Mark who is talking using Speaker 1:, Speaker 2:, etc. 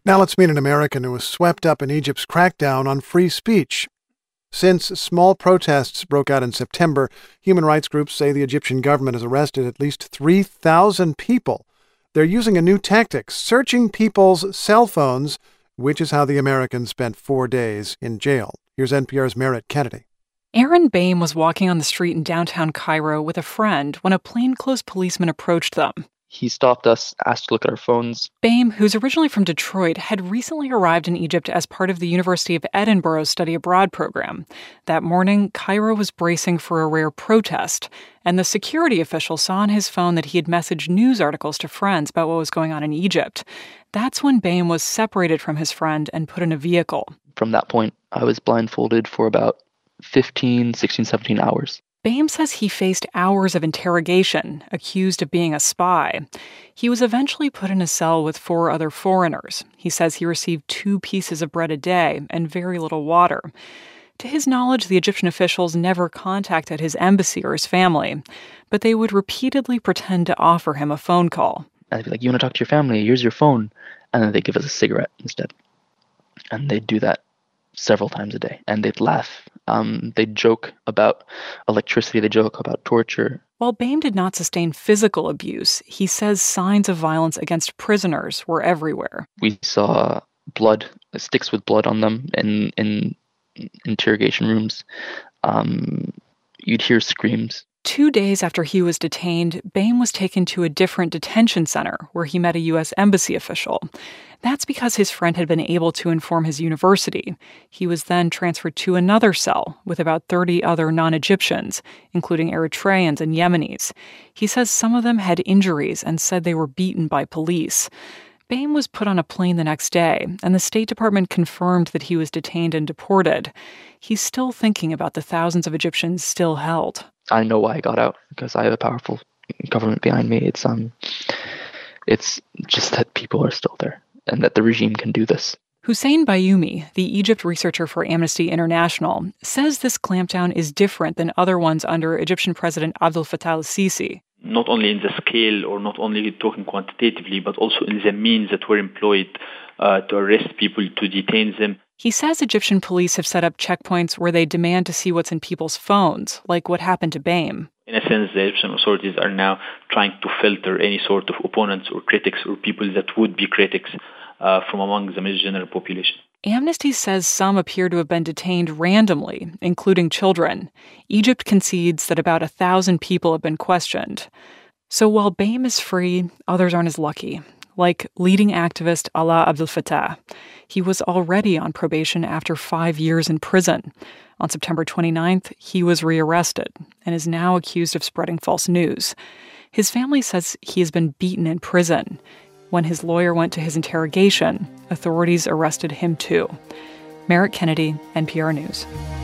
Speaker 1: Now let's meet an American who was swept up in Egypt's crackdown on free speech. Since small protests broke out in September, human rights groups say the Egyptian government has arrested at least 3,000 people. They're using a new tactic, searching people's cell phones, which is how the Americans spent 4 days in jail. Here's NPR's Merritt Kennedy.
Speaker 2: Aaron Baim was walking on the street in downtown Cairo with a friend when a plainclothes policeman approached them.
Speaker 3: He stopped us, asked to look at our phones.
Speaker 2: Baim, who's originally from Detroit, had recently arrived in Egypt as part of the University of Edinburgh's study abroad program. That morning, Cairo was bracing for a rare protest, and the security official saw on his phone that he had messaged news articles to friends about what was going on in Egypt. That's when Baim was separated from his friend and put in a vehicle.
Speaker 3: From that point, I was blindfolded for about 16, 17 hours.
Speaker 2: Baim says he faced hours of interrogation, accused of being a spy. He was eventually put in a cell with 4 other foreigners. He says he received 2 pieces of bread a day and very little water. To his knowledge, the Egyptian officials never contacted his embassy or his family, but they would repeatedly pretend to offer him a phone call.
Speaker 3: I'd be like, you want to talk to your family? Here's your phone. And then they'd give us a cigarette instead. And they'd do that several times a day. And they'd laugh. They'd joke about electricity. They'd joke about torture.
Speaker 2: While Baim did not sustain physical abuse, he says signs of violence against prisoners were everywhere.
Speaker 3: We saw blood, sticks with blood on them in interrogation rooms. You'd hear screams.
Speaker 2: 2 days after he was detained, Baim was taken to a different detention center where he met a U.S. embassy official. That's because his friend had been able to inform his university. He was then transferred to another cell with about 30 other non-Egyptians, including Eritreans and Yemenis. He says some of them had injuries and said they were beaten by police. Baim was put on a plane the next day, and the State Department confirmed that he was detained and deported. He's still thinking about the thousands of Egyptians still held.
Speaker 3: I know why I got out, because I have a powerful government behind me. It's just that people are still there, and that the regime can do this.
Speaker 2: Hussein Bayoumi, the Egypt researcher for Amnesty International, says this clampdown is different than other ones under Egyptian President Abdel Fattah al-Sisi.
Speaker 4: Not only in the scale or not only talking quantitatively, but also in the means that were employed to arrest people, to detain them.
Speaker 2: He says Egyptian police have set up checkpoints where they demand to see what's in people's phones, like what happened to Baim.
Speaker 4: In a sense, the Egyptian authorities are now trying to filter any sort of opponents or critics or people that would be critics from among the general population.
Speaker 2: Amnesty says some appear to have been detained randomly, including children. Egypt concedes that about 1,000 people have been questioned. So while Baim is free, others aren't as lucky, like leading activist Alaa Abdel Fattah. He was already on probation after 5 years in prison. On September 29th, he was rearrested and is now accused of spreading false news. His family says he has been beaten in prison. When his lawyer went to his interrogation, authorities arrested him too. Merritt Kennedy, NPR News.